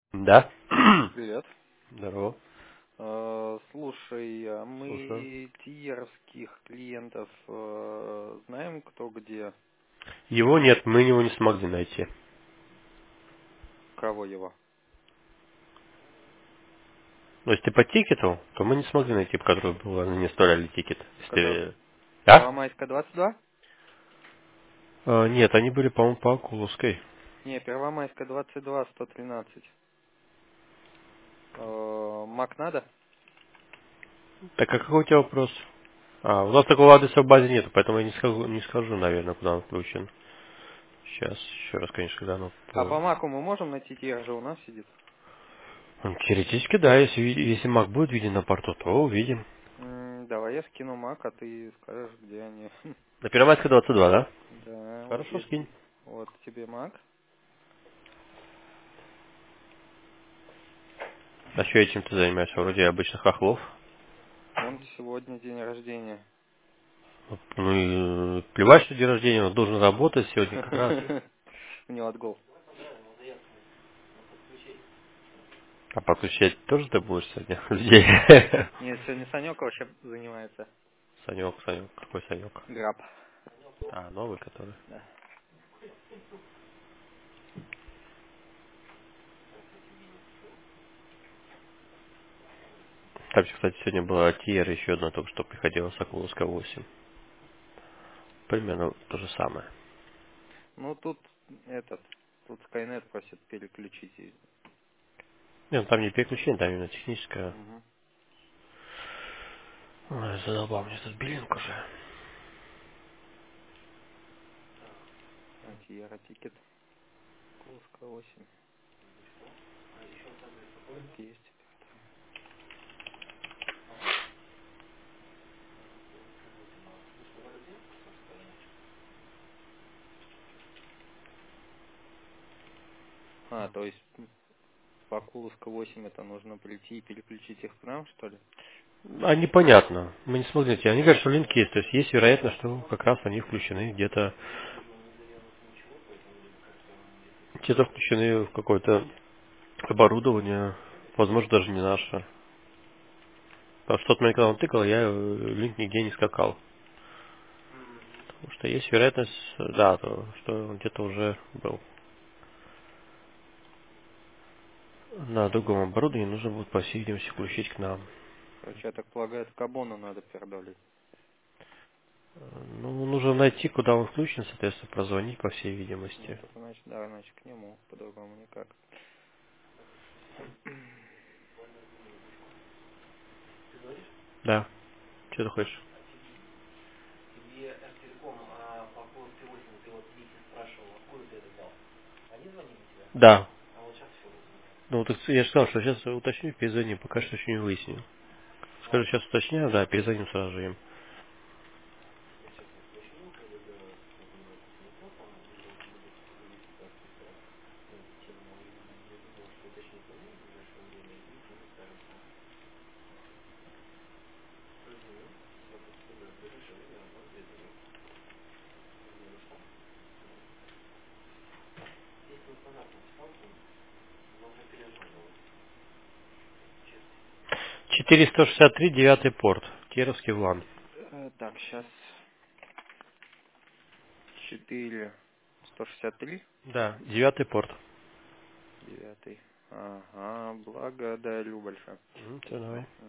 Да? Привет. Здорово. Слушай, а Слушаю. мы тиеровских клиентов знаем, кто где, Его нет, мы его не смогли найти. кого его? Но если по тикету, то мы не смогли найти, по которому был, они не оставляли тикет. Который Если... А? Первомайская 22? Нет, они были, по-моему, по Окуловской. Не, Первомайская 22, 113. Мак надо? Так, а какой у тебя вопрос? У нас такого адреса в базе нет, поэтому я не скажу, наверное, куда он включен. Сейчас, еще раз, конечно, гляну. А по Маку мы можем найти, Тиер же у нас сидит. Теоретически, да, если Mac будет виден на порту, то увидим. Давай я скину Мак, а ты скажешь, где они. На Первомайской 22, да? Да, вот Хорошо, есть. скинь. Вот тебе Мак. А что этим ты занимаешься? Вроде обычных хохлов. Он сегодня день рождения. Ну и плевать, что день рождения, он должен работать сегодня как раз. У него отгул. А подключать тоже ты будешь сегодня людей? Нет, сегодня Санек вообще занимается. Санек, какой Санек? Граб. Новый который. Да. Там, кстати, сегодня была Тиера, еще одна только что приходила, Соколовская 8. Примерно то же самое. Ну тут Skynet просит переключить. Нет, там не переключение, там именно техническое. Угу. Ой, задолбал мне этот биллинг уже. Антиера тикет. Кулска 8. Есть. То есть по Кулска 8 это нужно прийти и переключить их к нам, что ли? Непонятно. Мы не смогли найти. Они говорят, что линк есть. То есть есть вероятность, что как раз они включены где-то включены в какое-то оборудование. Возможно, даже не наше. Потому что в тот момент, когда он тыкал, я линк нигде не скакал. Потому что есть вероятность, да, что он где-то уже был. На другом оборудовании нужно будет, по всей видимости, включить к нам. Короче, я так полагаю, это Кабону надо передолить. Ну, нужно найти, куда он включен, соответственно, прозвонить, по всей Ну, видимости. это значит, да, значит к нему, по-другому никак. Да. Что ты хочешь? Да. Ну, так я же сказал, что сейчас уточню, перезвоним, пока что еще не выяснил. Скажу, сейчас уточняю, да, перезвоним сразу же им. Четыреста шестьдесят три, девятый порт. Кировский ВЛАН. Так, сейчас 4 163. Да, девятый порт. 9. Ага, благодарю большое. Все, давай.